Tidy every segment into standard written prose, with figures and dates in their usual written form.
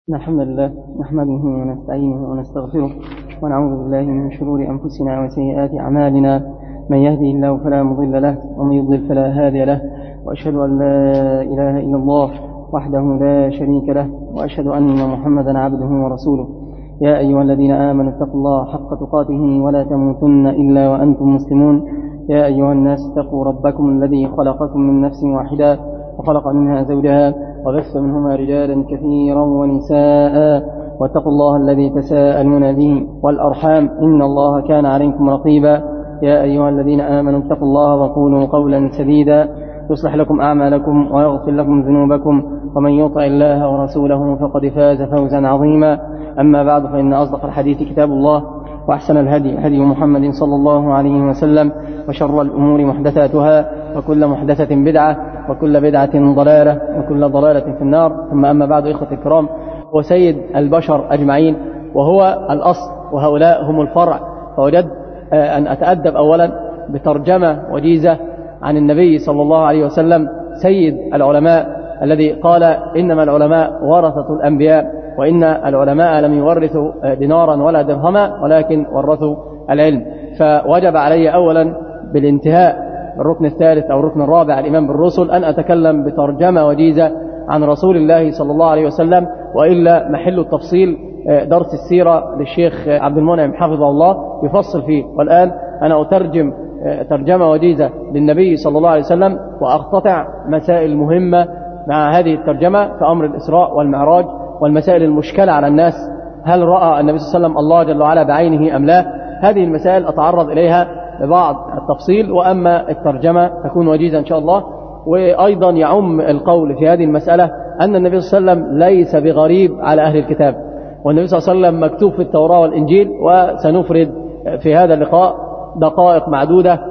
الحمد لله نحمده ونستعينه ونستغفره ونعوذ بالله من شرور أنفسنا وسيئات أعمالنا. من يهدي الله فلا مضل له ومن يضلل فلا هادي له، وأشهد أن لا إله إلا الله وحده لا شريك له، وأشهد أن محمدا عبده ورسوله. يا أيها الذين آمنوا اتقوا الله حق تقاته ولا تموتن إلا وأنتم مسلمون. يا أيها الناس اتقوا ربكم الذي خلقكم من نفس واحدة وخلق منها زوجها وبث منهما رجالا كثيرا ونساء، واتقوا الله الذي تساءلون به والأرحام إن الله كان عليكم رقيبا. يا أيها الذين آمنوا اتقوا الله وقولوا قولا سديدا يصلح لكم أعمالكم ويغفر لكم ذنوبكم، ومن يطع الله ورسوله فقد فاز فوزا عظيما. أما بعد، فإن أصدق الحديث كتاب الله، وأحسن الهدي هدي محمد صلى الله عليه وسلم، وشر الأمور محدثاتها، وكل محدثة بدعة، وكل بدعة ضلالة، وكل ضلالة في النار. ثم أما بعد، إخوة الكرام، هو سيد البشر أجمعين وهو الأصل وهؤلاء هم الفرع، فوجدت أن أتأدب أولا بترجمة وجيزة عن النبي صلى الله عليه وسلم سيد العلماء، الذي قال إنما العلماء ورثة الأنبياء، وإن العلماء لم يورثوا دينارا ولا درهما ولكن ورثوا العلم. فوجب علي أولا بالانتهاء الركن الثالث أو الركن الرابع الإيمان بالرسل أن أتكلم بترجمة وجيزة عن رسول الله صلى الله عليه وسلم، وإلا محل التفصيل درس السيرة للشيخ عبد المنعم حفظه الله يفصل فيه. والآن أنا أترجم ترجمة وجيزة للنبي صلى الله عليه وسلم، وأقتطع مسائل مهمة مع هذه الترجمة في أمر الإسراء والمعراج والمسائل المشكلة على الناس. هل رأى النبي صلى الله عليه وسلم الله جل وعلا بعينه أم لا؟ هذه المسائل أتعرض إليها ببعض التفصيل، وأما الترجمة تكون وجيزة إن شاء الله. وأيضا يعم القول في هذه المسألة أن النبي صلى الله عليه وسلم ليس بغريب على أهل الكتاب، والنبي صلى الله عليه وسلم مكتوب في التوراة والإنجيل. وسنفرد في هذا اللقاء دقائق معدودة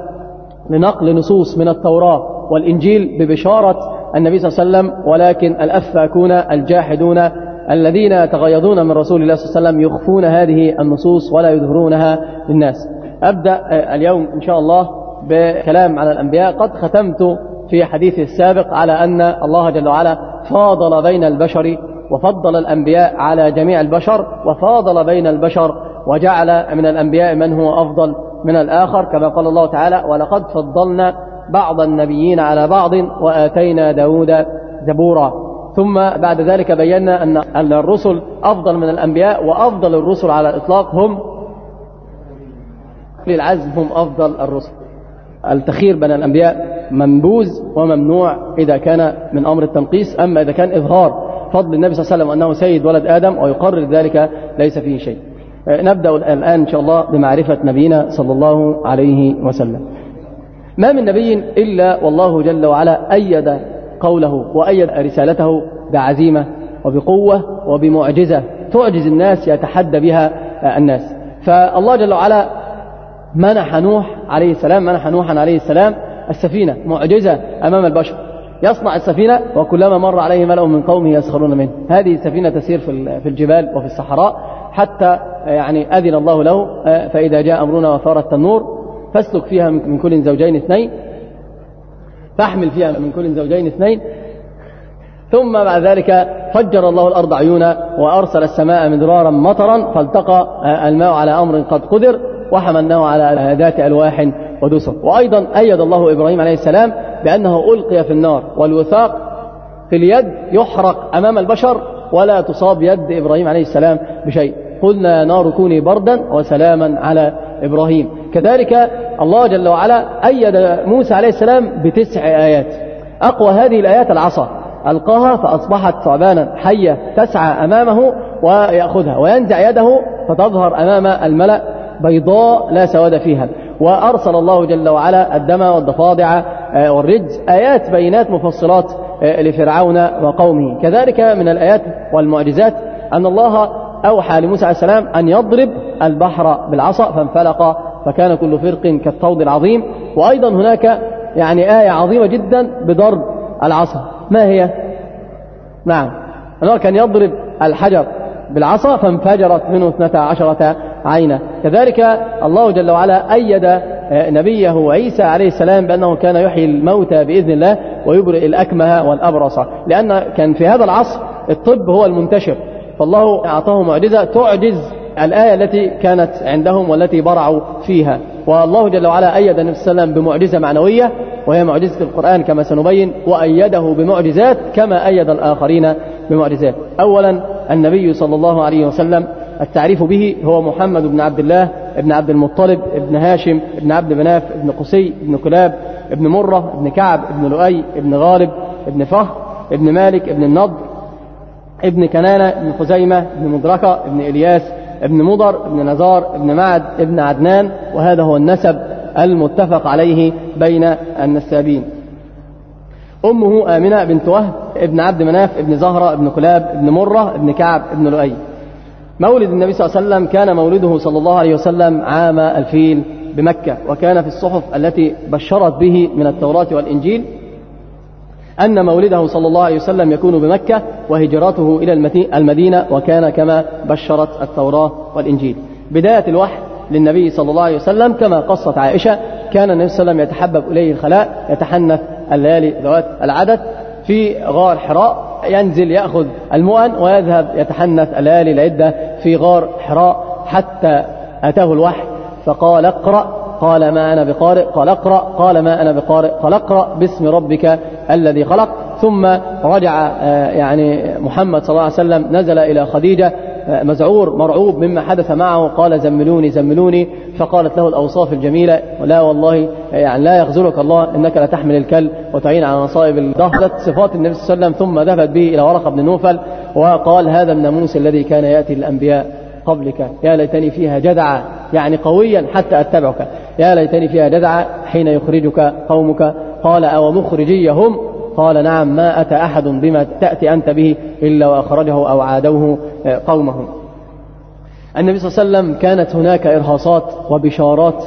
لنقل نصوص من التوراة والإنجيل ببشارة النبي صلى الله عليه وسلم، ولكن الأفاكون الجاحدون الذين يتغيظون من رسول الله صلى الله عليه وسلم يخفون هذه النصوص ولا يظهرونها للناس. أبدأ اليوم إن شاء الله بكلام على الأنبياء. قد ختمت في حديث السابق على أن الله جل وعلا فاضل بين البشر وفضل الأنبياء على جميع البشر، وفاضل بين البشر وجعل من الأنبياء من هو أفضل من الآخر، كما قال الله تعالى: ولقد فضلنا بعض النبيين على بعض وآتينا داود زبورا. ثم بعد ذلك بينا أن الرسل أفضل من الأنبياء، وأفضل الرسل على الإطلاق هم للعزم، هم أفضل الرسل. التخير بين الأنبياء منبوذ وممنوع إذا كان من أمر التنقيس، أما إذا كان إظهار فضل النبي صلى الله عليه وسلم أنه سيد ولد آدم ويقرر ذلك ليس فيه شيء. نبدأ الآن إن شاء الله بمعرفة نبينا صلى الله عليه وسلم. ما من نبي إلا والله جل وعلا أيد قوله وأيد رسالته بعزيمة وبقوة وبمعجزة تعجز الناس يتحدى بها الناس. فالله جل وعلا منح نوح عليه السلام، منح نوحا عليه السلام السفينة، معجزة أمام البشر. يصنع السفينة وكلما مر عليه ملأ من قومه يسخرون منه. هذه السفينة تسير في الجبال وفي الصحراء حتى أذن الله له: فإذا جاء أمرنا وفار التنور فاسلك فيها من كل زوجين اثنين، فاحمل فيها من كل زوجين اثنين. ثم بعد ذلك فجر الله الأرض عيونا وأرسل السماء مدرارا مطرا، فالتقى الماء على أمر قد قدر، وحملناه على ذات ألواح ودسر. وأيضا أيد الله إبراهيم عليه السلام بأنه ألقي في النار، والوثاق في اليد يحرق أمام البشر ولا تصاب يد إبراهيم عليه السلام بشيء. قلنا: نار كوني بردا وسلاما على إبراهيم. كذلك الله جل وعلا أيد موسى عليه السلام ب9 آيات. أقوى هذه الآيات العصا، ألقاها فأصبحت ثعبانا حية تسعى أمامه ويأخذها، وينزع يده فتظهر أمام الملأ بيضاء لا سواد فيها. وأرسل الله جل وعلا الدم والضفادع والرجز، آيات بينات مفصلات لفرعون وقومه. كذلك من الآيات والمعجزات أن الله أوحى لموسى عليه السلام أن يضرب البحر بالعصا فانفلق فكان كل فرق كالطود العظيم. وأيضا هناك آية عظيمة جدا بضرب العصا. ما هي؟ نعم، أنه كان يضرب الحجر بالعصا فانفجرت منه 12 عينا. كذلك الله جل وعلا أيد نبيه عيسى عليه السلام بأنه كان يحيي الموتى بإذن الله ويبرئ الأكمه والأبرص، لأن كان في هذا العصر الطب هو المنتشر، فالله أعطاه معجزة تعجز الآية التي كانت عندهم والتي برعوا فيها. والله جل وعلا أيد النبي صلى الله عليه وسلم بمعجزة معنوية وهي معجزة القرآن كما سنبين، وأيده بمعجزات كما أيد الآخرين بمعجزات. أولا النبي صلى الله عليه وسلم التعريف به هو محمد بن عبد الله ابن عبد المطلب ابن هاشم ابن عبد مناف ابن قسي ابن كلاب ابن مرة ابن كعب ابن لؤي ابن غالب ابن فهر ابن مالك ابن النضر ابن كنانة ابن خزيمة ابن مدركة ابن إلياس ابن مضر ابن نزار ابن معد ابن عدنان، وهذا هو النسب المتفق عليه بين النسابين. أمه آمنة بنت وهب ابن عبد مناف ابن زهرة ابن كلاب ابن مرة ابن كعب ابن لؤي. مولد النبي صلى الله عليه وسلم كان مولده صلى الله عليه وسلم عام الفيل بمكة، وكان في الصحف التي بشرت به من التوراة والإنجيل أن مولده صلى الله عليه وسلم يكون بمكة وهجرته إلى المدينة، وكان كما بشرت التوراة والإنجيل. بداية الوحي للنبي صلى الله عليه وسلم كما قصت عائشة، كان النبي صلى الله عليه وسلم يتحبب إليه الخلاء، يتحنث الليالي ذوات العدد في غار حراء، ينزل يأخذ المؤن ويذهب يتحنث الليالي العدة في غار حراء حتى أتاه الوحي فقال اقرأ، قال ما أنا بقارئ، قال اقرأ، قال ما أنا بقارئ، قال اقرأ باسم ربك الذي خلق. ثم رجع محمد صلى الله عليه وسلم، نزل إلى خديجة مزعور مرعوب مما حدث معه، قال زملوني زملوني، فقالت له الأوصاف الجميلة، لا والله لا يخذلك الله، إنك لتحمل الكل وتعين على مصائب الدهر، صفات النبي صلى الله عليه وسلم. ثم ذهبت به إلى ورقة بن نوفل وقال هذا الناموس الذي كان يأتي الأنبياء قبلك، يا ليتني فيها جدعا، قويا حتى أتبعك، يا ليتني فيها جدعا حين يخرجك قومك. قال أو مخرجيهم؟ قال نعم، ما أتى أحد بما تأتي أنت به إلا وأخرجه أو عادوه قومهم. النبي صلى الله عليه وسلم كانت هناك إرهاصات وبشارات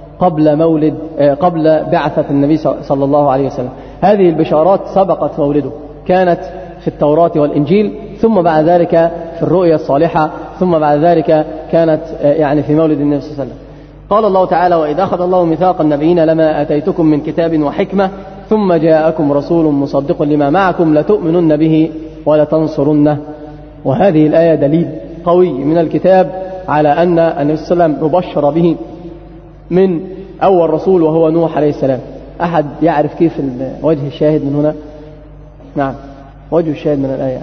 قبل بعثة النبي صلى الله عليه وسلم. هذه البشارات سبقت مولده، كانت في التوراة والإنجيل، ثم بعد ذلك في الرؤيا الصالحة، ثم بعد ذلك كانت في مولد النبي صلى الله عليه وسلم. قال الله تعالى وإذا أخذ الله ميثاق النبيين لما آتيتكم من كتاب وحكمة ثم جاءكم رسول مصدق لما معكم لتؤمنن به ولتنصرنه. وهذه الآية دليل قوي من الكتاب على أن النبي صلى الله عليه وسلم مبشر به من أول رسول وهو نوح عليه السلام. أحد يعرف كيف وجه الشاهد من هنا؟ نعم، وجه الشاهد من الآية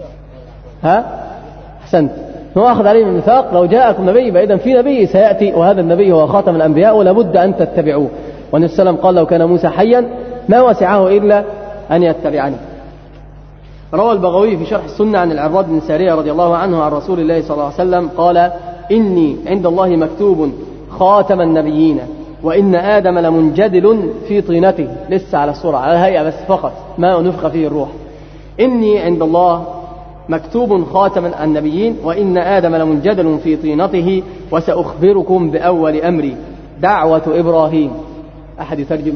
أحسنت. هو أخذ عليه من الميثاق لو جاءكم نبي، فإذا في نبي سيأتي، وهذا النبي هو خاتم الأنبياء ولابد أن تتبعوه. والنبي صلى الله عليه وسلم قال لو كان موسى حيا ما وسعه إلا أن يتبعني. روى البغوي في شرح السنة عن العرباض بن سارية رضي الله عنه عن رسول الله صلى الله عليه وسلم قال إني عند الله مكتوب خاتم النبيين وإن آدم لمنجدل في طينته، لسه على الصورة على الهيئة بس فقط، ما نفخ فيه الروح. إني عند الله مكتوب خاتم النبيين وإن آدم لمنجدل في طينته وسأخبركم بأول أمري دعوة إبراهيم. أحد يترجم؟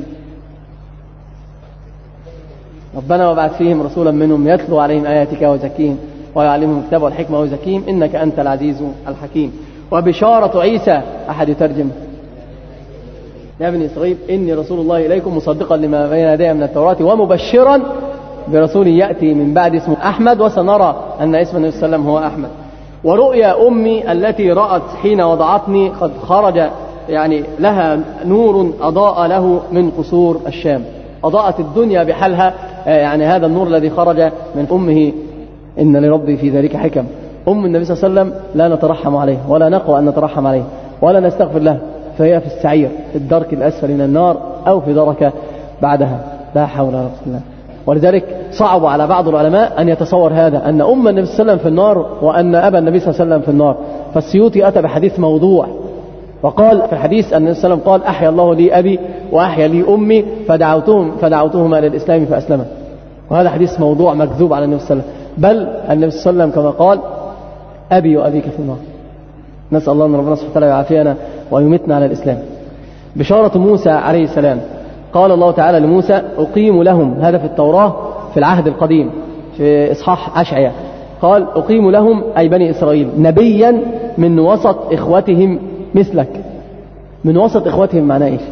ربنا وابعث فيهم رسولا منهم يتلو عليهم آياتك ويزكيهم ويعلمهم الكتاب والحكمة ويزكيهم إنك أنت العزيز الحكيم. وبشارة عيسى. أحد يترجم؟ يا بني إسرائيل إني رسول الله إليكم مصدقا لما بين يدي من التوراة ومبشرا برسول يأتي من بعد اسمه أحمد، وسنرى أن اسم النبي صلى الله عليه وسلم هو أحمد. ورؤيا أمي التي رأت حين وضعتني قد خرج لها نور أضاء له من قصور الشام، أضاءت الدنيا بحالها. هذا النور الذي خرج من أمه إن لربي في ذلك حكم. أم النبي صلى الله عليه وسلم لا نترحم عليه ولا نقوى أن نترحم عليه ولا نستغفر له، فهي في السعير في الدرك الأسفل من النار أو في دركة بعدها، لا حول ولا قوة إلا بالله. ولذلك صعب على بعض العلماء أن يتصور هذا، أن أم النبي صلى الله عليه وسلم في النار وأن أبا النبي صلى الله عليه وسلم في النار. فالسيوطي أتى بحديث موضوع وقال في الحديث أن النبي صلى الله عليه وسلم قال أحيا الله لي أبي وأحيا لي أمي فدعوتهما للإسلام فأسلما. وهذا حديث موضوع مكذوب على النبي صلى الله عليه وسلم، بل النبي صلى الله عليه وسلم كما قال أبي وأبيك في النار. نسأل الله أن ربنا سبحانه وتعالى يعافينا ويمتنا على الإسلام. بشارة موسى عليه السلام. قال الله تعالى لموسى أقيم لهم، هذا في التوراة في العهد القديم في إصحاح أشعياء، قال أقيم لهم أي بني إسرائيل نبيا من وسط إخوتهم مثلك. من وسط إخوتهم معناه إيش؟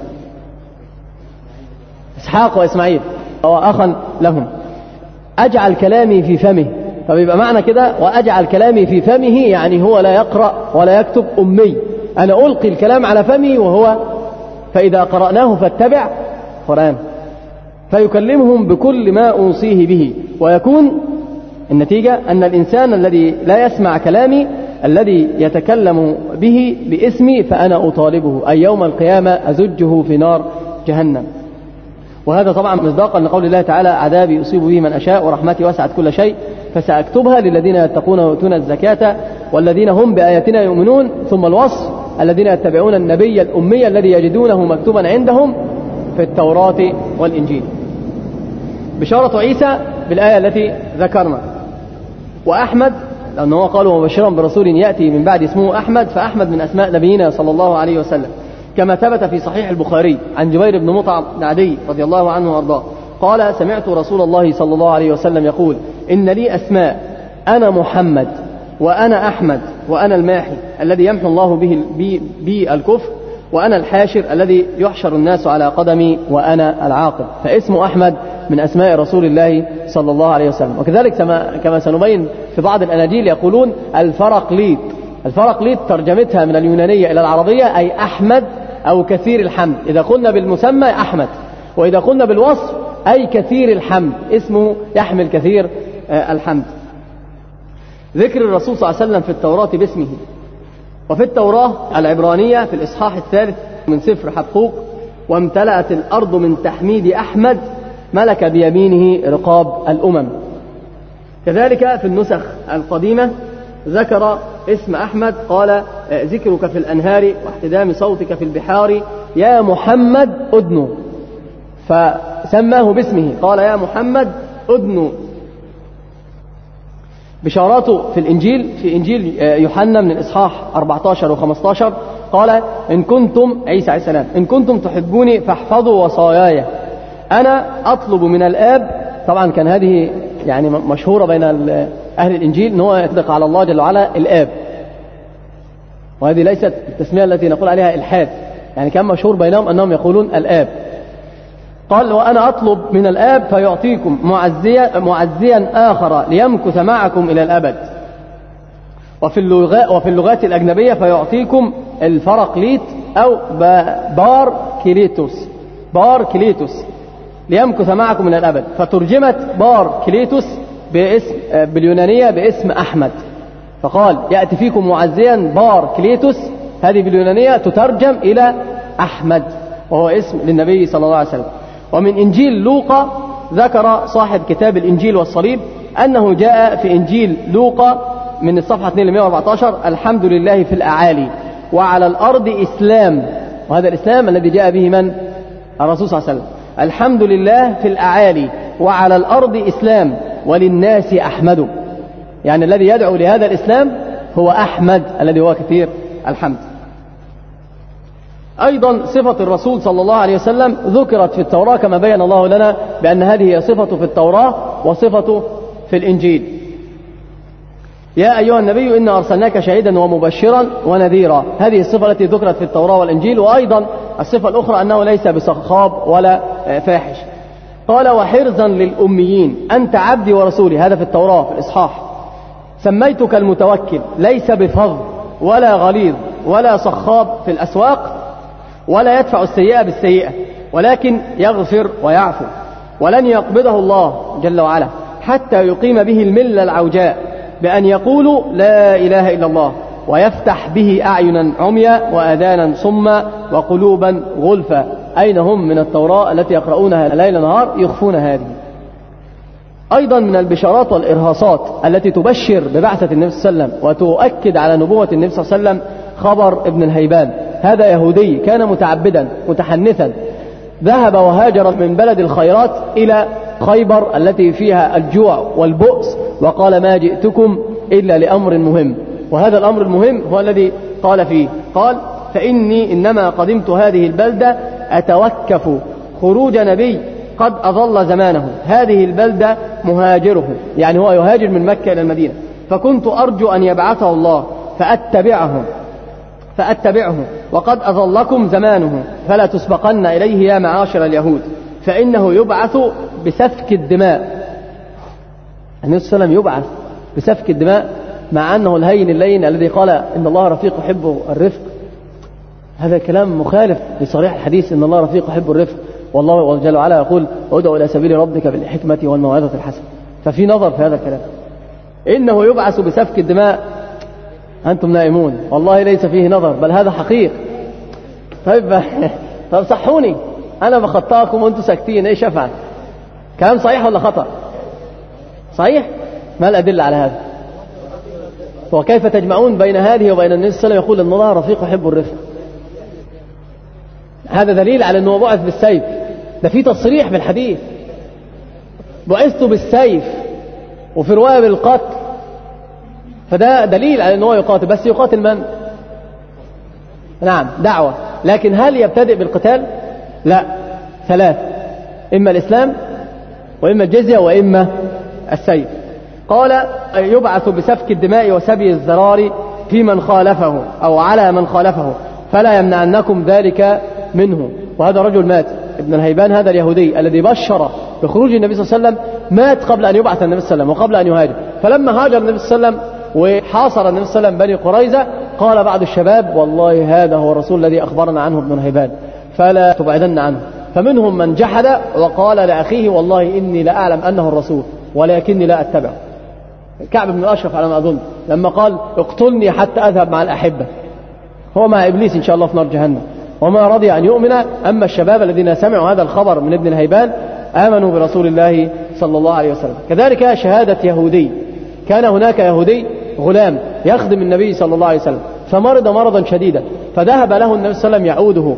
إسحاق وإسماعيل، أو أخا لهم. أجعل كلامي في فمه فبيبقى معنى كده وأجعل كلامي في فمه، يعني هو لا يقرأ ولا يكتب، أمي. أنا ألقي الكلام على فمه وهو فإذا قرأناه فاتبع قرآن، فيكلمهم بكل ما أوصيه به. ويكون النتيجة أن الإنسان الذي لا يسمع كلامي الذي يتكلم به باسمي فأنا أطالبه، أي يوم القيامة أزجه في نار جهنم. وهذا طبعا مصداقا لقول الله تعالى: عذابي أصيب به من أشاء ورحمتي وسعت كل شيء فسأكتبها للذين يتقون ويؤتون الزكاة والذين هم بآياتنا يؤمنون. ثم الوصف: الذين يتبعون النبي الأمي الذي يجدونه مكتوبا عندهم في التوراة والإنجيل. بشارة عيسى بالآية التي ذكرنا. وأحمد لأنه قال: ومبشرا برسول يأتي من بعد اسمه أحمد، فأحمد من أسماء نبينا صلى الله عليه وسلم، كما ثبت في صحيح البخاري عن جبير بن مطعم بن عدي رضي الله عنه وارضاه قال: سمعت رسول الله صلى الله عليه وسلم يقول: إن لي أسماء، أنا محمد وأنا أحمد وأنا الماحي الذي يمحو الله به الكفر، وأنا الحاشر الذي يحشر الناس على قدمي، وأنا العاقب. فاسم أحمد من أسماء رسول الله صلى الله عليه وسلم. وكذلك كما سنبين في بعض الأناجيل يقولون الفرقليط. الفرقليط ترجمتها من اليونانية إلى العربية أي أحمد أو كثير الحمد. إذا قلنا بالمسمى أحمد، وإذا قلنا بالوصف أي كثير الحمد، اسمه يحمل كثير الحمد. ذكر الرسول صلى الله عليه وسلم في التوراة باسمه. وفي التوراة العبرانية في الإصحاح 3 من سفر حبقوق: وامتلأت الأرض من تحميد أحمد ملك بيمينه رقاب الأمم. كذلك في النسخ القديمة ذكر اسم أحمد، قال: ذكرك في الأنهار واحتدام صوتك في البحار يا محمد أدنو، فسماه باسمه، قال: يا محمد أدنو. بشاراته في الإنجيل، في إنجيل يوحنا من الإصحاح 14 و15 قال: إن كنتم، عيسى عليه السلام، إن كنتم تحبوني فاحفظوا وصاياي، أنا أطلب من الآب. طبعا كان هذه يعني مشهورة بين أهل الإنجيل أنه يطلق على الله جل وعلا الآب، وهذه ليست التسمية التي نقول عليها إلحاد، يعني كان مشهور بينهم أنهم يقولون الآب. قال: وأنا أطلب من الآب فيعطيكم معزيا آخر ليمكث معكم إلى الأبد. وفي اللغات الأجنبية فيعطيكم الفرقليط أو بار كليتوس ليمكث معكم إلى الأبد. فترجمت بار كليتوس باليونانية باسم أحمد، فقال: يأتي فيكم معزيا بار كليتوس، هذه باليونانية تترجم إلى أحمد، وهو اسم للنبي صلى الله عليه وسلم. ومن إنجيل لوقا ذكر صاحب كتاب الإنجيل والصليب أنه جاء في إنجيل لوقا من الصفحة 214: الحمد لله في الأعالي وعلى الأرض إسلام. وهذا الإسلام الذي جاء به من؟ الرسول صلى الله عليه وسلم. الحمد لله في الأعالي وعلى الأرض إسلام وللناس أحمد، يعني الذي يدعو لهذا الإسلام هو أحمد الذي هو كثير الحمد. أيضا صفة الرسول صلى الله عليه وسلم ذكرت في التوراة كما بين الله لنا بأن هذه هي صفة في التوراة وصفة في الإنجيل: يا أيها النبي إنا أرسلناك شاهدا ومبشرا ونذيرا. هذه الصفة التي ذكرت في التوراة والإنجيل. وأيضا الصفة الأخرى أنه ليس بصخاب ولا فاحش. قال: وحرزا للأميين أنت عبدي ورسولي، هذا في التوراة في الإصحاح. سميتك المتوكل، ليس بفظ ولا غليظ ولا صخاب في الأسواق، ولا يدفع السيئة بالسيئة، ولكن يغفر ويعفو، ولن يقبضه الله جل وعلا حتى يقيم به الملة العوجاء بأن يقولوا لا إله إلا الله، ويفتح به أعينا عميا وآذانا صما وقلوبا غلفا. أين هم من التوراة التي يقرؤونها ليل نهار يخفون هذه؟ أيضا من البشارات والإرهاصات التي تبشر ببعثة النبي صلى الله عليه وسلم وتؤكد على نبوة النبي صلى الله عليه وسلم خبر ابن الهيبان. هذا يهودي كان متعبدا متحنثا، ذهب وهاجر من بلد الخيرات إلى خيبر التي فيها الجوع والبؤس، وقال: ما جئتكم إلا لأمر مهم. وهذا الأمر المهم هو الذي قال فيه، قال: فإني إنما قدمت هذه البلدة أتوكف خروج نبي قد أظل زمانه، هذه البلدة مهاجره، يعني هو يهاجر من مكة إلى المدينة، فكنت أرجو أن يبعثه الله فأتبعه وقد أظلكم زمانه، فلا تسبقن إليه يا معاشر اليهود، فإنه يبعث بسفك الدماء. النبي صلى الله عليه وسلم يبعث بسفك الدماء مع أنه الهين اللين الذي قال إن الله رفيق يحب الرفق؟ هذا كلام مخالف لصريح الحديث إن الله رفيق يحب الرفق، والله جل وعلا يقول ادع إلى سبيل ربك بالحكمة والموعظة الحسنة. ففي نظر في هذا الكلام. إنه يبعث بسفك الدماء، أنتم نائمون، والله ليس فيه نظر بل هذا حقيق. طيب صحوني، أنا بخطاكم وأنتم ساكتين، إيش أفعل؟ كلام صحيح ولا خطأ؟ صحيح؟ ما الأدلة على هذا؟ وكيف تجمعون بين هذه وبين النبي صلى الله عليه وسلم يقول إن الله رفيق يحب الرفق؟ هذا دليل على أنه بعث بالسيف، ده في تصريح بالحديث بعثت بالسيف، وفي رواية بالقتل، فده دليل على أنه يقاتل. بس يقاتل من؟ نعم دعوة، لكن هل يبتدئ بالقتال؟ لا، ثلاث: إما الإسلام وإما الجزية وإما السيف. قال يبعث بسفك الدماء وسبي الزرار في من خالفه أو على من خالفه فلا يمنعنكم ذلك منه. وهذا رجل مات، ابن الهيبان هذا اليهودي الذي بشر بخروج النبي صلى الله عليه وسلم، مات قبل أن يبعث النبي صلى الله عليه وسلم وقبل أن يهاجر. فلما هاجر النبي صلى الله عليه وسلم وحاصر النبي صلى الله عليه وسلم بني قريظة، قال بعض الشباب والله هذا هو الرسول الذي أخبرنا عنه ابن الهيبان فلا تبعدن عنه. فمنهم من جحد وقال لأخيه والله إني لا أعلم أنه الرسول ولكني لا أتبعه. كعب بن الأشرف على ما أظن لما قال اقتلني حتى أذهب مع الأحبة، هو مع إبليس إن شاء الله في نار جهنم، وما رضي أن يؤمن. أما الشباب الذين سمعوا هذا الخبر من ابن الهيبان آمنوا برسول الله صلى الله عليه وسلم. كذلك شهادة يهودي، كان هناك يهودي غلام يخدم النبي صلى الله عليه وسلم فمرض مرضا شديدا، فذهب له النبي صلى الله عليه وسلم يعوده،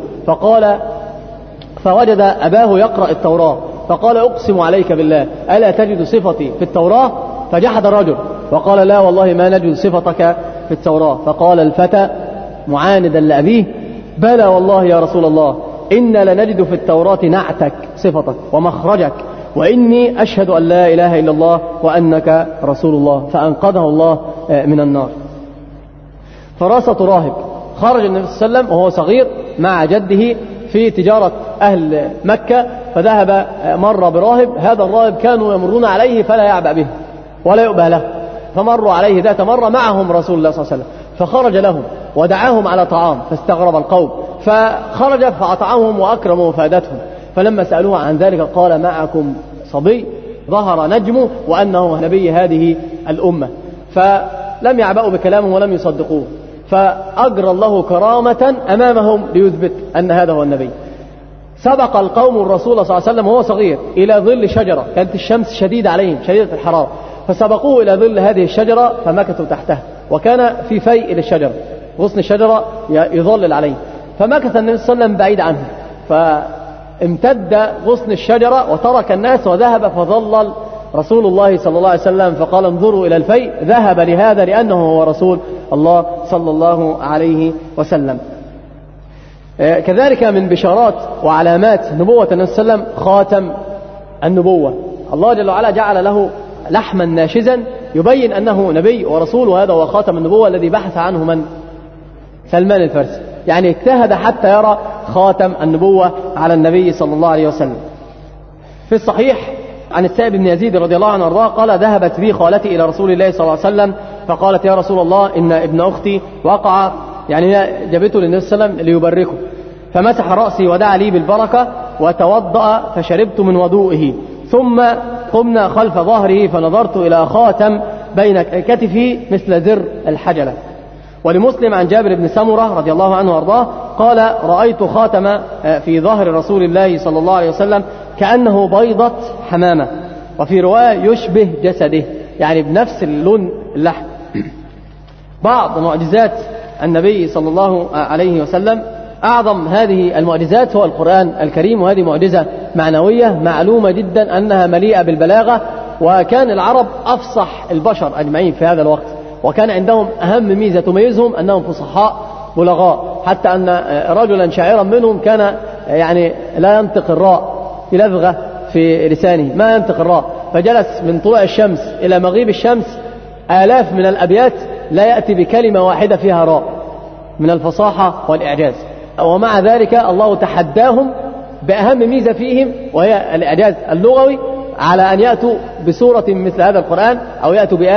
فوجد أباه يقرأ التوراة، فقال أقسم عليك بالله ألا تجد صفتي في التوراة؟ فجحد الرجل وقال لا والله ما نجد صفتك في التوراة. فقال الفتى معاندا لأبيه بلى والله يا رسول الله إنا لنجد في التوراة نعتك صفتك ومخرجك، وإني أشهد أن لا إله إلا الله وأنك رسول الله. فأنقذه الله من النار. فراسة راهب، خرج النبي صلى الله عليه وسلم وهو صغير مع جده في تجارة أهل مكة، فذهب مر براهب، هذا الراهب كانوا يمرون عليه فلا يعبأ به ولا يؤبه له، فمروا عليه ذات مرة معهم رسول الله صلى الله عليه وسلم، فخرج لهم ودعاهم على طعام فاستغرب القوم، فخرج فأطعمهم وأكرموا وفادتهم. فلما سألوه عن ذلك قال معكم صبي ظهر نجمه وأنه نبي هذه الأمة، فلم يعبأوا بكلامه ولم يصدقوه، فأجرى الله كرامة أمامهم ليثبت أن هذا هو النبي. سبق القوم الرسول صلى الله عليه وسلم وهو صغير إلى ظل شجرة، كانت الشمس شديدة عليهم شديدة الحرارة، فسبقوه إلى ظل هذه الشجرة فمكثوا تحتها، وكان في فيء للشجرة، غصن الشجرة يظلل عليه، فمكث النبي صلى الله عليه وسلم بعيد عنه، فامتد غصن الشجرة وترك الناس وذهب، فظلل رسول الله صلى الله عليه وسلم فقال انظروا إلى الفيء، ذهب لهذا لأنه هو رسول الله صلى الله عليه وسلم. كذلك من بشارات وعلامات نبوة النبي صلى الله عليه وسلم خاتم النبوة، الله جل وعلا جعل له لحما ناشزا يبين أنه نبي ورسول، وهذا هو خاتم النبوة الذي بحث عنه من؟ سلمان الفارسي، يعني اجتهد حتى يرى خاتم النبوة على النبي صلى الله عليه وسلم. في الصحيح عن السائب بن يزيد رضي الله عنه وارضاه قال ذهبت بي خالتي إلى رسول الله صلى الله عليه وسلم فقالت يا رسول الله إن ابن أختي وقع، يعني جابته للنبي صلى الله عليه وسلم ليبركه، فمسح رأسي ودعا لي بالبركة وتوضأ فشربت من وضوئه، ثم قمنا خلف ظهره فنظرت إلى خاتم بين كتفي مثل زر الحجلة. ولمسلم عن جابر بن سمرة رضي الله عنه وارضاه قال رأيت خاتم في ظهر رسول الله صلى الله عليه وسلم كأنه بيضة حمامة، وفي رواية يشبه جسده، يعني بنفس اللون اللحم. بعض معجزات النبي صلى الله عليه وسلم، أعظم هذه المعجزات هو القرآن الكريم، وهذه معجزة معنوية معلومة جدا أنها مليئة بالبلاغة، وكان العرب أفصح البشر أجمعين في هذا الوقت، وكان عندهم أهم ميزة تميزهم أنهم فصحاء بلغاء، حتى أن رجلا شاعرا منهم كان يعني لا ينطق الراء في لذغة في لسانه، ما ينطق الراء، فجلس من طلوع الشمس إلى مغيب الشمس آلاف من الأبيات لا يأتي بكلمة واحدة فيها راء من الفصاحة والإعجاز، ومع ذلك الله تحداهم بأهم ميزة فيهم وهي الإعجاز اللغوي على أن يأتوا بسورة مثل هذا القرآن أو يأتوا بآية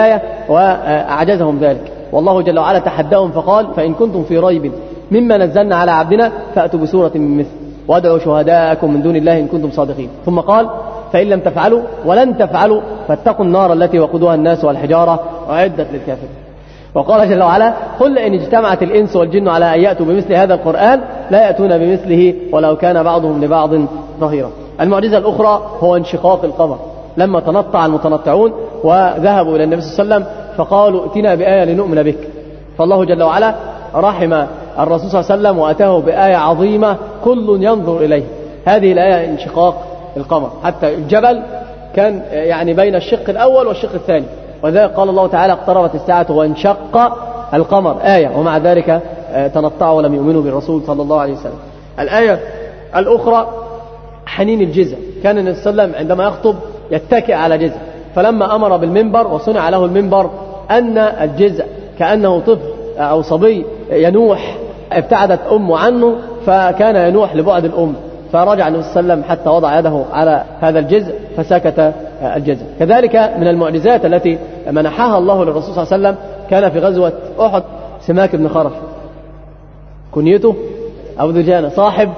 وأعجزهم ذلك. والله جل وعلا تحداهم فقال: فإن كنتم في ريب مما نزلنا على عبدنا فأتوا بسورة من مثل وادعوا شهداءكم من دون الله إن كنتم صادقين. ثم قال: فإن لم تفعلوا ولن تفعلوا فاتقوا النار التي وقودها الناس والحجارة أعدت للكافرين. وقال جل وعلا: قل إن اجتمعت الإنس والجن على أن يأتوا بمثل هذا القرآن لا يأتون بمثله ولو كان بعضهم لبعض ظهيرا. المعجزة الأخرى هو انشقاق القمر، لما تنطع المتنطعون وذهبوا إلى النبي صلى الله عليه وسلم فقالوا: ائتنا بآية لنؤمن بك. فالله جل وعلا رحم الرسول صلى الله عليه وسلم وأتاه بآية عظيمة كل ينظر إليه. هذه الآية انشقاق القمر، حتى الجبل كان يعني بين الشق الأول والشق الثاني، وذلك قال الله تعالى: اقتربت الساعة وانشق القمر آية، ومع ذلك تنطعوا ولم يؤمنوا بالرسول صلى الله عليه وسلم. الآية الأخرى حنين الجزع، كان النبي صلى الله عليه وسلم عندما يخطب يتكئ على جزع، فلما أمر بالمنبر وصنع له المنبر أن الجزع كأنه طفل أو صبي ينوح، ابتعدت أمه عنه فكان ينوح لبعد الأم، فرجع النبي صلى الله عليه وسلم حتى وضع يده على هذا الجزء فسكت الجزء. كذلك من المعجزات التي منحها الله للرسول صلى الله عليه وسلم كان في غزوة أحد سماك بن خرش، كنيته أبو دجانة،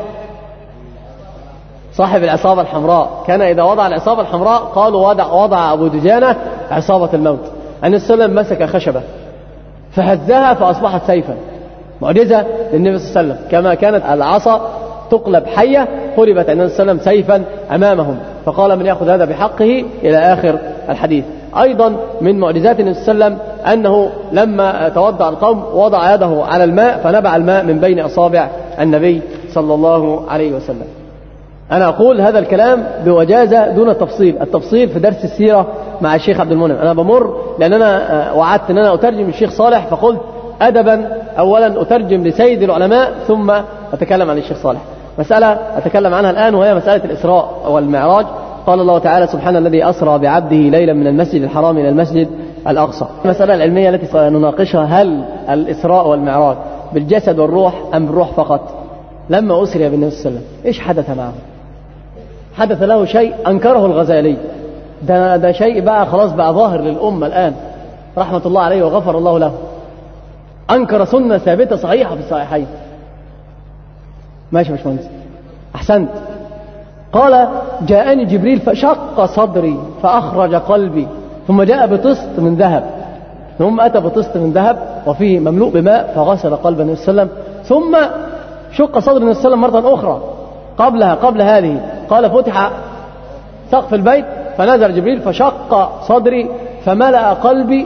صاحب العصابة الحمراء، كان إذا وضع العصابة الحمراء قالوا وضع أبو دجانة عصابة الموت. النبي صلى الله عليه وسلم مسك خشبة فهزها فأصبحت سيفا، معجزة للنبي صلى الله عليه وسلم. كما كانت العصا تقلب حية قلبت النبي صلى الله عليه وسلم سيفا أمامهم، فقال: من يأخذ هذا بحقه إلى آخر الحديث. أيضا من معجزات النبي صلى الله عليه وسلم أنه لما توضأ القوم وضع يده على الماء فنبع الماء من بين أصابع النبي صلى الله عليه وسلم. أنا أقول هذا الكلام بوجازة دون تفصيل، التفصيل في درس السيرة مع الشيخ عبد المنعم. أنا بمر لأن أنا وعدت أن أنا أترجم الشيخ صالح، فقلت أدبا أولا أترجم لسيد العلماء ثم أتكلم عن الشيخ صالح. مسألة أتكلم عنها الآن وهي مسألة الإسراء والمعراج. قال الله تعالى: سبحان الذي أسرى بعبده ليلا من المسجد الحرام إلى المسجد الأقصى. المسألة العلمية التي سنناقشها: هل الإسراء والمعراج بالجسد والروح أم بالروح فقط؟ لما أسري بالنبي صلى الله عليه وسلم إيش حدث معه؟ حدث له شيء أنكره الغزالي، ده شيء بقى خلاص بقى ظاهر للأمة الآن رحمة الله عليه وغفر الله له. أنكر سنة ثابتة صحيحة في الصحيحين. ماشي يا باشمهندس، أحسنت. قال: جاءني جبريل فشق صدري فأخرج قلبي، ثم جاء بطست من ذهب، ثم أتى بطست من ذهب وفيه مملوء بماء فغسل قلب النبي صلى الله عليه وسلم، ثم شق صدر النبي صلى الله عليه وسلم مرة أخرى قبل هذه. قال: فتح سقف البيت فنزل جبريل فشق صدري فملأ قلبي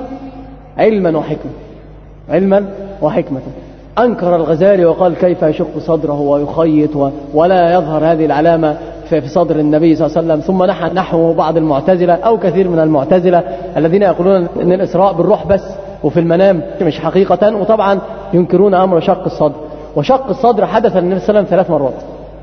علما وحكمة. أنكر الغزالي وقال: كيف يشق صدره ويخيط ولا يظهر هذه العلامة في صدر النبي صلى الله عليه وسلم. ثم نحو بعض المعتزلة أو كثير من المعتزلة الذين يقولون أن الإسراء بالروح بس وفي المنام مش حقيقة، وطبعا ينكرون أمر شق الصدر. وشق الصدر حدث للنبي صلى الله عليه وسلم 3 مرات.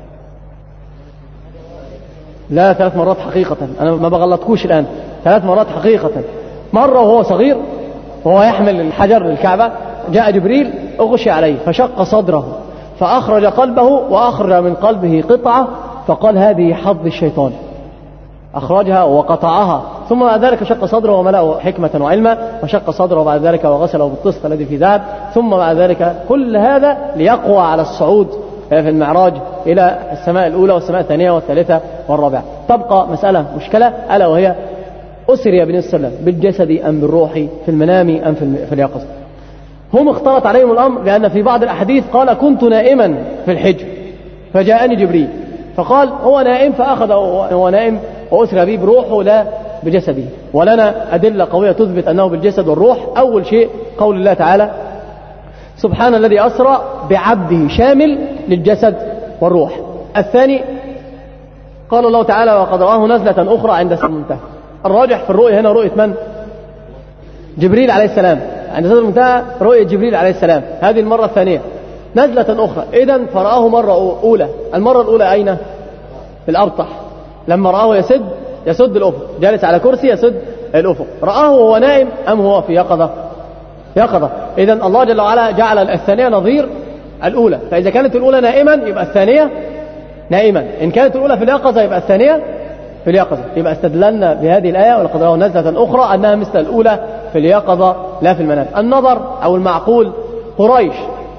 لا 3 مرات حقيقة، أنا ما بغلطكوش الآن، 3 مرات حقيقة. مرة وهو صغير وهو يحمل الحجر للكعبة، جاء جبريل أغشي عليه فشق صدره فأخرج قلبه وأخرج من قلبه قطعة فقال: هذه حظ الشيطان، أخرجها وقطعها. ثم بعد ذلك شق صدره وملأه حكمة وعلما، وشق صدره بعد ذلك وغسله بالطست الذي في ذهب. ثم بعد ذلك كل هذا ليقوى على الصعود في المعراج إلى السماء الأولى والسماء الثانية والثالثة والرابعة. تبقى مسألة مشكلة، ألا وهي: أسري بالنبي صلى الله عليه وسلم بالجسد أم بالروح، في المنام أم في اليقظة؟ هم اختلط عليهم الأمر، لأن في بعض الأحاديث قال: كنت نائما في الحجر فجاءني جبريل فقال هو نائم، فأخذ هو نائم وأسرى به بروحه لا بجسده. ولنا أدلة قوية تثبت أنه بالجسد والروح. أول شيء قول الله تعالى: سبحان الذي أسرى بعبده، شامل للجسد والروح. الثاني قال الله تعالى: وقد رآه نزلة أخرى عند سدرة المنتهى. الراجح في الرؤية هنا رؤية من؟ جبريل عليه السلام، عند سدرة المنتهى رؤية جبريل عليه السلام، هذه المرة الثانية. نزلة أخرى إذن فرآه مرة أولى. المرة الأولى أين؟ في الأرطح، لما رآه يسد الأفق، جالس على كرسي يسد الأفق. رآه وهو نائم أم هو في يقظة؟ إذن الله جل وعلا جعل الثانية نظير الأولى، فإذا كانت الأولى نائما يبقى الثانية نائما، إن كانت الأولى في اليقظة يبقى الثانية في اليقظة. يبقى استدللنا بهذه الآية: ولقد رآه نزلة أخرى، أنها مثل الأولى في اليقظة لا في المنام. النظر أو المعقول، قريش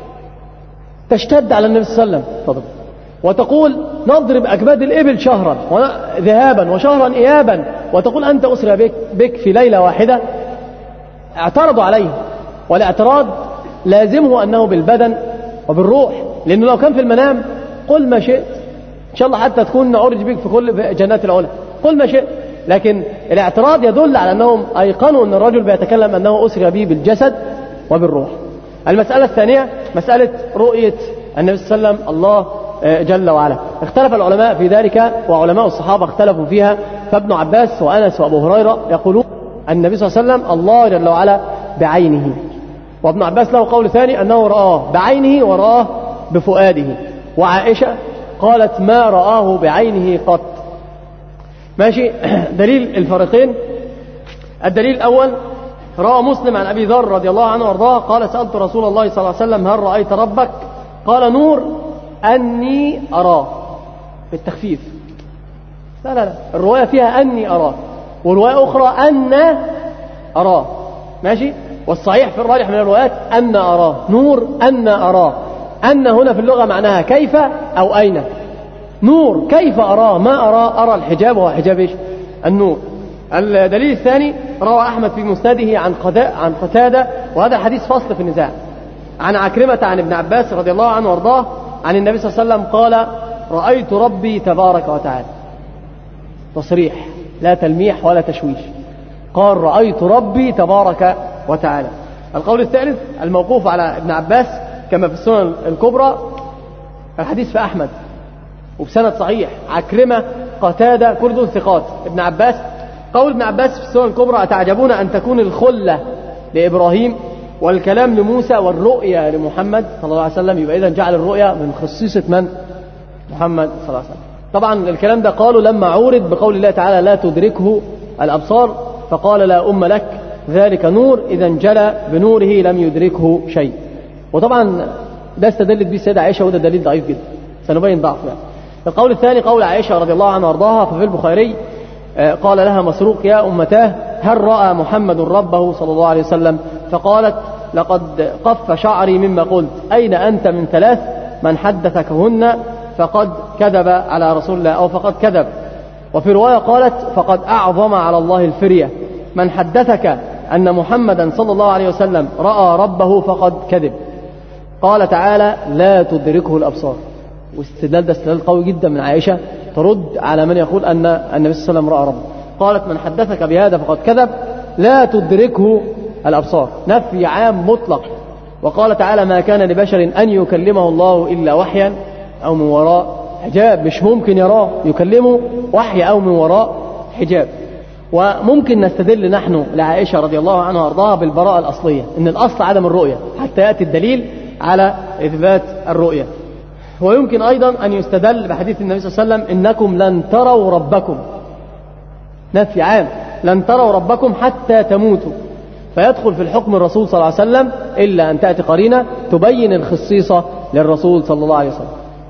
تشتد على النبي صلى الله عليه وسلم وتقول نضرب أكباد الإبل شهرا ذهابا وشهرا إيابا، وتقول أنت أسرى بك في ليلة واحدة. اعترضوا عليه، والاعتراض لازمه أنه بالبدن وبالروح، لأنه لو كان في المنام قل ما شئت إن شاء الله حتى تكون عرج بك في كل جنات العلا، قل ما شئت. لكن الاعتراض يدل على أنهم أيقنوا أن الرجل بيتكلم أنه أسرى به بالجسد وبالروح. المسألة الثانية مسألة رؤية النبي صلى الله عليه وسلم الله جل وعلا. اختلف العلماء في ذلك، وعلماء الصحابة اختلفوا فيها، فابن عباس وأنس وأبو هريرة يقولون النبي صلى الله عليه وسلم الله جل وعلا بعينه، وابن عباس له قول ثاني أنه رآه بعينه ورآه بفؤاده، وعائشة قالت ما رآه بعينه قط. ماشي. دليل الفريقين، الدليل الأول روى مسلم عن أبي ذر رضي الله عنه وارضاه قال سألت رسول الله صلى الله عليه وسلم هل رأيت ربك؟ قال نور أني أراه، بالتخفيف. لا الرواية فيها أني أراه، والرواية أخرى أن أراه. ماشي. والصحيح في الراجح من الروايات أن أراه، نور أن أراه. أن هنا في اللغة معناها كيف أو أين. نور كيف أراه، ما أرى الحجاب، وهو حجاب إيش؟ النور. الدليل الثاني روى أحمد في مسنده عن قتادة، وهذا حديث فصل في النزاع، عن عكرمة عن ابن عباس رضي الله عنه وارضاه عن النبي صلى الله عليه وسلم قال رأيت ربي تبارك وتعالى. تصريح لا تلميح ولا تشويش، قال رأيت ربي تبارك وتعالى. القول الثالث الموقوف على ابن عباس كما في السنن الكبرى، الحديث في أحمد وبسند صحيح، عكرمة قتادة كل دول ثقات. ابن عباس، قول ابن عباس في السنن الكبرى أتعجبون أن تكون الخلة لإبراهيم والكلام لموسى والرؤيا لمحمد صلى الله عليه وسلم، يبقى إذن جعل الرؤيا من خصيصة من؟ محمد صلى الله عليه وسلم. طبعا الكلام ده قالوا لما عورد بقول الله تعالى لا تدركه الأبصار، فقال لا أم لك ذلك نور إذا انجلى بنوره لم يدركه شيء. وطبعا ده استدلت به السيدة عائشة، وده دليل ضعيف جدا سنبين ضعفه يعني. القول الثاني قول عائشة رضي الله عنها وارضاها، ففي البخاري قال لها مسروق يا أمتاه هل رأى محمد ربه صلى الله عليه وسلم؟ فقالت لقد قف شعري مما قلت، أين أنت من ثلاث من حدثكهن فقد كذب على رسول الله أو فقد كذب. وفي رواية قالت فقد أعظم على الله الفرية، من حدثك أن محمدا صلى الله عليه وسلم رأى ربه فقد كذب. قال تعالى لا تدركه الأبصار، واستدلال ده استدلال قوي جدا من عائشة ترد على من يقول أن النبي صلى الله عليه وسلم رأى ربه. قالت من حدثك بهذا فقد كذب، لا تدركه الأبصار، نفي عام مطلق. وقال تعالى ما كان لبشر أن يكلمه الله إلا وحيا أو من وراء حجاب، مش ممكن يراه، يكلمه وحي أو من وراء حجاب. وممكن نستدل نحن لعائشة رضي الله عنها وارضاها بالبراءة الأصلية، إن الأصل عدم الرؤية حتى يأتي الدليل على إثبات الرؤية. ويمكن أيضا أن يستدل بحديث النبي صلى الله عليه وسلم إنكم لن تروا ربكم، نفي عام، لن تروا ربكم حتى تموتوا، فيدخل في الحكم الرسول صلى الله عليه وسلم إلا أن تأتي قرينة تبين الخصيصة للرسول صلى الله عليه وسلم.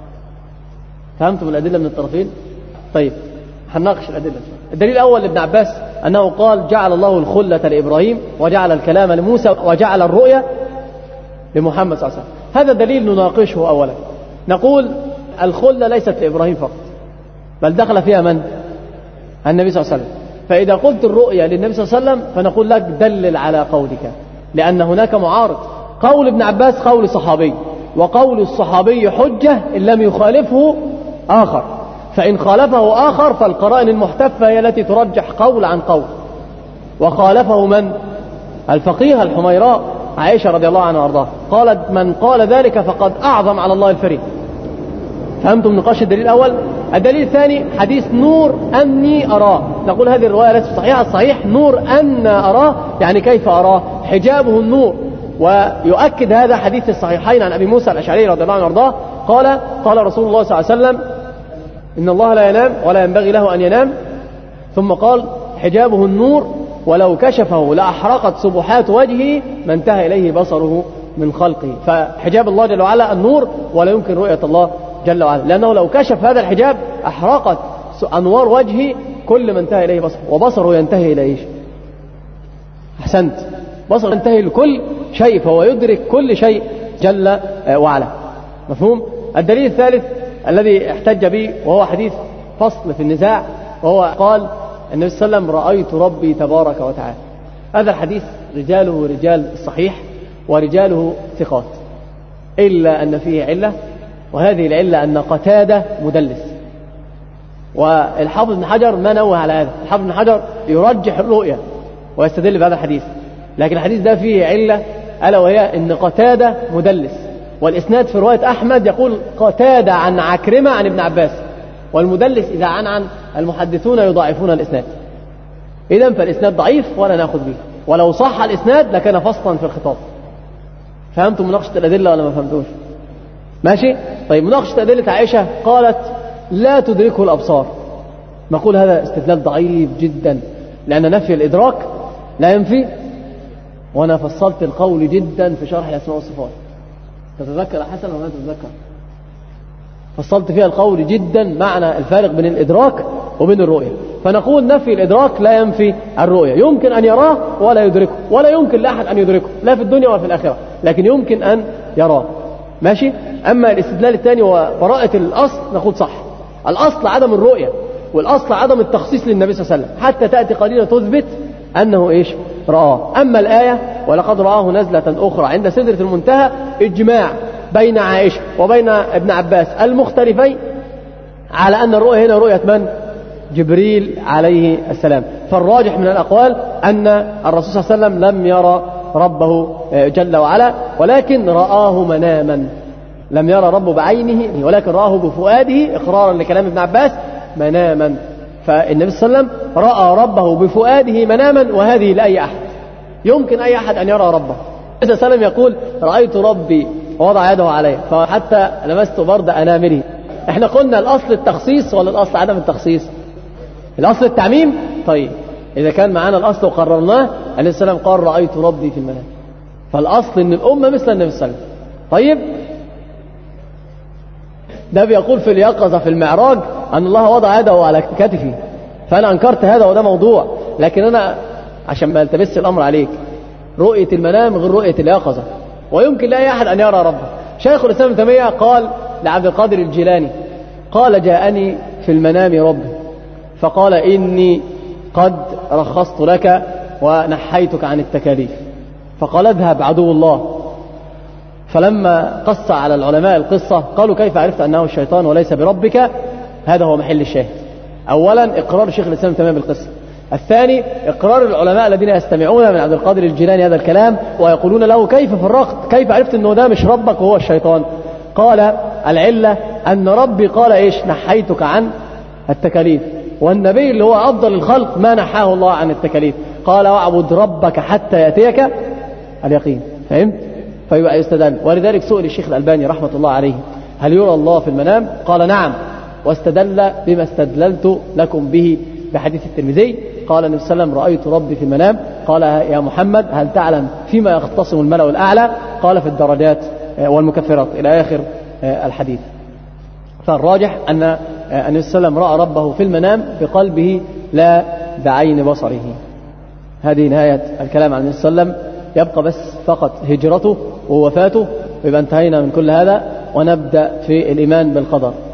فهمتم الأدلة من الطرفين؟ طيب هنناقش الأدلة. الدليل الأول لابن عباس أنه قال جعل الله الخلة لإبراهيم وجعل الكلام لموسى وجعل الرؤية لمحمد صلى الله عليه وسلم. هذا دليل نناقشه أولا. نقول الخلة ليست لإبراهيم فقط، بل دخل فيها من؟ النبي صلى الله عليه وسلم. فإذا قلت الرؤية للنبي صلى الله عليه وسلم فنقول لك دلل على قولك، لأن هناك معارض. قول ابن عباس قول صحابي، وقول الصحابي حجة إن لم يخالفه آخر، فإن خالفه آخر فالقرائن المحتفة هي التي ترجح قول عن قول. وخالفه من؟ الفقيه الحميراء عائشة رضي الله عنها وارضاها، قالت من قال ذلك فقد أعظم على الله الفريق. فهمتم نقاش الدليل الأول؟ الدليل الثاني حديث نور أني أراه، نقول هذه الرواية ليست صحيحة، الصحيح نور أن أراه، يعني كيف أراه؟ حجابه النور. ويؤكد هذا حديث الصحيحين عن أبي موسى الأشعري رضي الله عنه وارضاه قال رسول الله صلى الله عليه وسلم إن الله لا ينام ولا ينبغي له أن ينام، ثم قال حجابه النور ولو كشفه لأحرقت سبحات وجهه ما انتهى إليه بصره من خلقه. فحجاب الله جل وعلا النور، ولا يمكن رؤية الله جل وعلا، لأنه لو كشف هذا الحجاب أحرقت أنوار وجهه كل ما انتهى إليه بصره، وبصره ينتهي إلى إيش؟ أحسنت، بصر ينتهي لكل شيء، فهو يدرك كل شيء جل وعلا. مفهوم؟ الدليل الثالث الذي احتج به وهو حديث فصل في النزاع، وهو قال النبي صلى الله عليه وسلم رأيت ربي تبارك وتعالى. هذا الحديث رجاله رجال الصحيح ورجاله ثقات، إلا أن فيه علة، وهذه العلة أن قتادة مدلس. والحافظ بن حجر ما نوه على هذا، الحافظ بن حجر يرجح الرؤية ويستدل بهذا الحديث، لكن الحديث ده فيه علة، ألا وهي أن قتادة مدلس. والإسناد في رواية أحمد يقول قتادة عن عكرمة عن ابن عباس، والمدلس إذا عن المحدثون يضاعفون الإسناد. إذن فالإسناد ضعيف ولا نأخذ به، ولو صح الإسناد لكان فصلا في الخطاب. فهمتم مناقشة الأدلة ولا ما فهمتوش؟ ماشي؟ طيب، مناقشة أدلة عائشة قالت لا تدركه الأبصار، نقول هذا استدلال ضعيف جدا، لأن نفي الإدراك لا ينفي. وأنا فصلت القول جدا في شرح الأسماء والصفات، تتذكر حسن ولا تتذكر؟ فصلت فيها القول جدا معنى الفارق بين الإدراك وبين الرؤية. فنقول نفي الإدراك لا ينفي الرؤية، يمكن أن يراه ولا يدركه، ولا يمكن لأحد أن يدركه لا في الدنيا ولا في الآخرة، لكن يمكن أن يراه. ماشي؟ أما الاستدلال الثاني وبراءة الأصل نقول صح، الأصل عدم الرؤية، والأصل عدم التخصيص للنبي صلى الله عليه وسلم، حتى تأتي قرينة تثبت أنه إيش؟ رآه. أما الآية ولقد رآه نزلة أخرى عند سدرة المنتهى، إجماع بين عائشة وبين ابن عباس المختلفين على أن الرؤية هنا رؤية من؟ جبريل عليه السلام. فالراجح من الأقوال أن الرسول صلى الله عليه وسلم لم يرى ربه جل وعلا، ولكن رآه مناما، لم يرى ربه بعينه ولكن رآه بفؤاده، إقرارا لكلام ابن عباس، مناما. فالنبي صلى الله عليه وسلم رأى ربه بفؤاده مناما، وهذه لأي أحد، يمكن أي أحد أن يرى ربه. النبي صلى الله عليه وسلم يقول رأيت ربي ووضع يده عليه فحتى لمست برد أنامله. احنا قلنا الأصل التخصيص ولا الأصل عدم التخصيص؟ الأصل التعميم. طيب، إذا كان معنا الأصل وقررناه، عليه السلام قال رأيت ربي في المنام، فالأصل أن الأمة مثل النبي صلى الله عليه وسلم. طيب، ده بيقول في اليقظة في المعراج أن الله وضع يده على كتفي، فأنا أنكرت هذا وده موضوع، لكن أنا عشان ما التبس الأمر عليك، رؤية المنام غير رؤية اليقظة، ويمكن لأي أحد أن يرى ربه. شيخ الإسلام ابن تيمية قال لعبد القادر الجيلاني، قال جاءني في المنام ربي فقال إني قد رخصت لك ونحيتك عن التكاليف، فقال اذهب عدو الله. فلما قص على العلماء القصة قالوا كيف عرفت أنه الشيطان وليس بربك؟ هذا هو محل الشاهد. أولا إقرار شيخ الإسلام تمام بالقصة، الثاني إقرار العلماء الذين يستمعون من عبد القادر الجيلاني هذا الكلام ويقولون له كيف فرقت، كيف عرفت أنه ده مش ربك وهو الشيطان؟ قال العلة أن ربي قال إيش؟ نحيتك عن التكاليف، والنبي اللي هو أفضل الخلق ما نحاه الله عن التكاليف، قال واعبد ربك حتى يأتيك اليقين. فهمت؟ فيبقى يستدل. ولذلك سئل الشيخ الألباني رحمة الله عليه هل يرى الله في المنام؟ قال نعم، واستدل بما استدللت لكم به بحديث الترمذي، قال النبي صلى الله عليه وسلم رأيت ربي في المنام، قال يا محمد هل تعلم فيما يختصم الملأ الأعلى؟ قال في الدرجات والمكفرات إلى آخر الحديث. فالراجح أن النبي صلى الله عليه وسلم رأى ربه في المنام بقلبه لا بعين بصره. هذه نهاية الكلام عن النبي صلى الله عليه وسلم، يبقى بس فقط هجرته ووفاته، ويبقى انتهينا من كل هذا، ونبدأ في الإيمان بالقدر.